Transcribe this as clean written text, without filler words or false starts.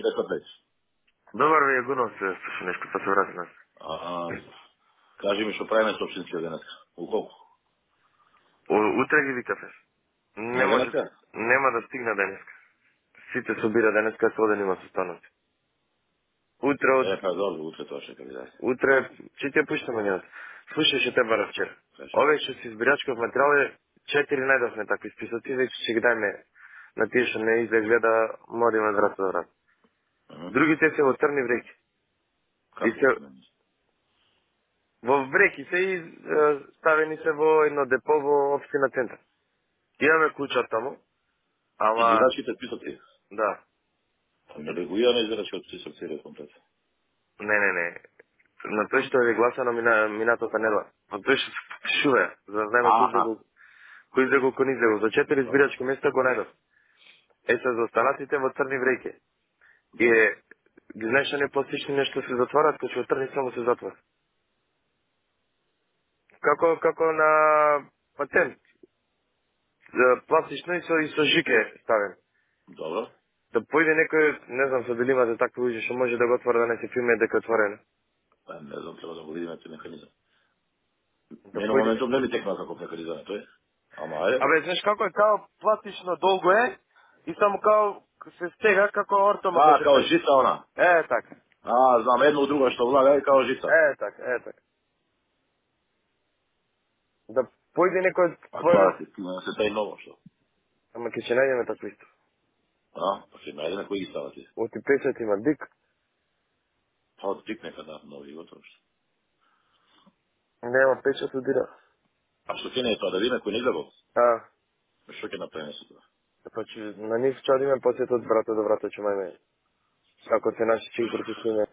Какво правиш? Добър ви е гуно се слуша нещо, па се вратна. Кажи ми, що правим с общинския денес? У колко? Утре ги викате. Не Не може, денеска? нема да стигна денес. Сите собира денеска, со да нема состанати. Утре од... Па dobro, утре това ще кажа. Утре, че те пуштаме нямат. Слушай, ще те бара вчера. Кажи. Ове ще си избирачков материал е 4 најдовме такви списоци, вече ще ги дajме на тие што не изгледа, мораме врата до врата. Другите се во црни вреки. И Како се от мен? во вреки се и ставени се во едно депо во општина центар. Имаме куќа таму, ама Изведачките списъци. да. Не бе го имаме изведачки от списък целият комплет. Не. На тој што е гласано минатата недела. На тој што се подпишува, за да знаеме Аха. кој излегол, кој не излегол. За 4 Добре. избирачки места го најдов. Е се за останатите во црни вреќе. И Добре. ги знаеш не пластични нешто се затварат, кој во црни само се затвора. Како на патент. Пластично и со жике ставен. Добре. Да појде некој, не знам се дали имате такви луѓе што може да го отвора да не се филме дека е отворено. Не знам, трябва да го видим този механизъм. Да Не на појде. моментом не ми текна како механизъм е той. Ама ајде. Абе, знаеш како е, као пластично долго е и само као се стега како ортомо кој се Као прави. жица она. Така. Знам, едно от друго што влага е као жица. Така. Да појде некој А твоја... това се тъй ново, що? Ама ке ќе најдеме тако исто. Па ще найде на кои ги става ти. Оти песет има дик, Па от тик нека да, нови готово. нема печат удира. А що ти не е това да видим кој не излегол? А, Що ќе направиме со това? па че на нив ќе одиме посет од врата до врата, че мајме. Ако се наши чиги протестиме.